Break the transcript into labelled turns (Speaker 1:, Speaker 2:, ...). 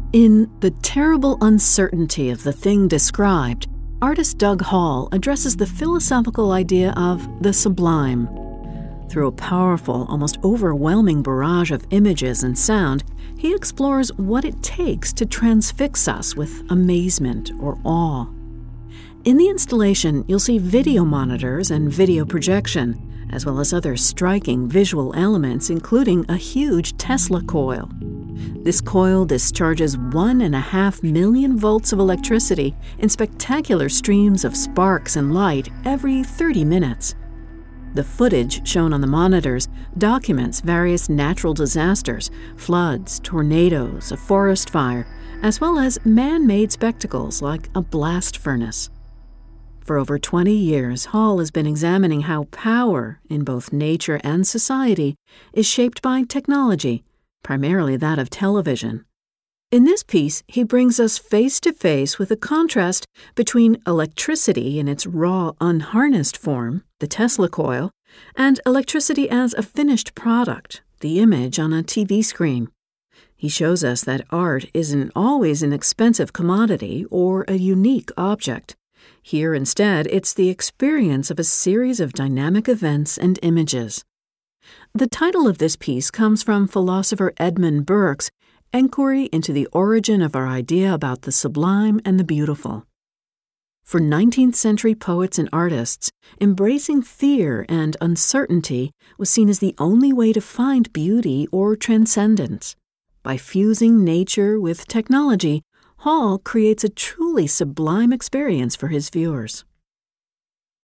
Speaker 1: In The Terrible Uncertainty of the Thing Described, artist Doug Hall addresses the philosophical idea of the sublime. Through a powerful, almost overwhelming barrage of images and sound, he explores what it takes to transfix us with amazement or awe. In the installation, you'll see video monitors and video projection, as well as other striking visual elements, including a huge Tesla coil. This coil discharges 1.5 million volts of electricity in spectacular streams of sparks and light every 30 minutes. The footage shown on the monitors documents various natural disasters, floods, tornadoes, a forest fire, as well as man-made spectacles like a blast furnace. For over 20 years, Hall has been examining how power, in both nature and society, is shaped by technology, primarily that of television. In this piece, he brings us face to face with a contrast between electricity in its raw, unharnessed form, the Tesla coil, and electricity as a finished product, the image on a TV screen. He shows us that art isn't always an expensive commodity or a unique object. Here, instead, it's the experience of a series of dynamic events and images. The title of this piece comes from philosopher Edmund Burke's Enquiry into the Origin of Our Idea about the Sublime and the Beautiful. For 19th century poets and artists, embracing fear and uncertainty was seen as the only way to find beauty or transcendence. By fusing nature with technology, Hall creates a truly sublime experience for his viewers.